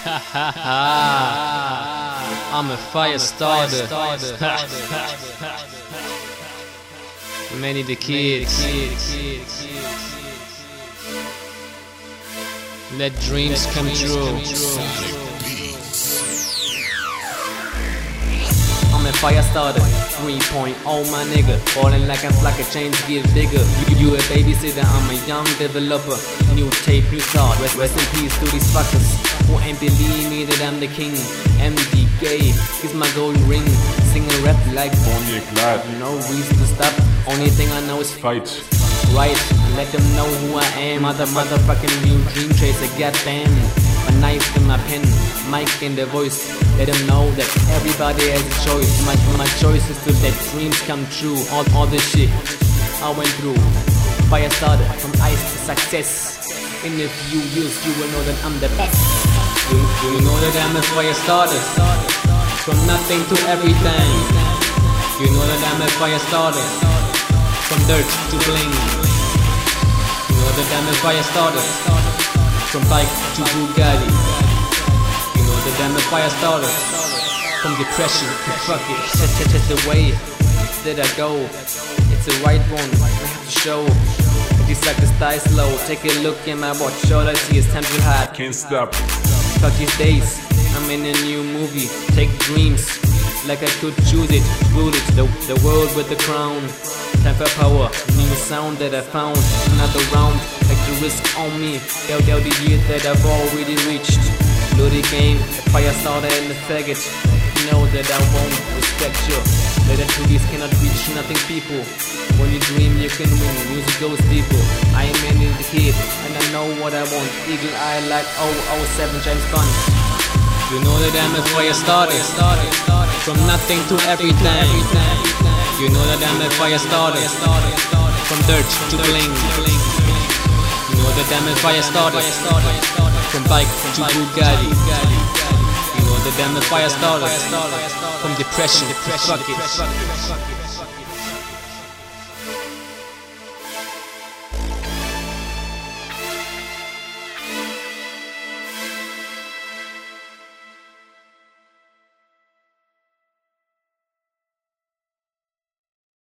I'm a fire starter. Many the kids. Let dreams come true. I'm a fire starter, 3.0 my nigga. Falling like I'm like a chain to get bigger. You a babysitter, I'm a young developer. New tape, new start. Rest in peace to these fuckers who ain't believe me that I'm the king. MDK is my golden ring. Singing rap like Bonnie Clyde. No reason to stop. Only thing I know is fight. Right, let them know who I am. Motherfucking real dream chaser, goddamn. My knife in my pen, mic in the voice. Let them know that everybody has a choice. My choice is to let dreams come true. All the shit I went through. Fire starter, from ice to success. In a few years you will know that I'm the best. You know that I'm a fire starter. From nothing to everything. You know that I'm a fire starter. From dirt to bling. You know that I'm a fire starter. From bike to Bugatti. You know that I'm a fire starter. From depression to fuck it. Just the way that I go. It's the right one, I have to show. These suckers die slow. Take a look at my watch. All I see is time to hide. Can't stop. Fuck these days, I'm in a new movie. Take dreams like I could choose it. Rule it, the world with the crown. Time for power, new sound that I found. Another round, like the risk on me. Tell the year that I've already reached. Bloody game, the fire starter and the faggot. You know that I won't respect you. Letter to these cannot reach nothing, people. When you dream you can win, music goes deeper. I am in the kid, and I know what I want. Eagle eye like 007 James Bond. You know that I'm a fire starter. From nothing to everything. You know that I'm a fire starter. From dirt to bling. You know that I'm a fire starter. From bike to Bugatti. You know that I'm a fire starter. From depression to fuck it.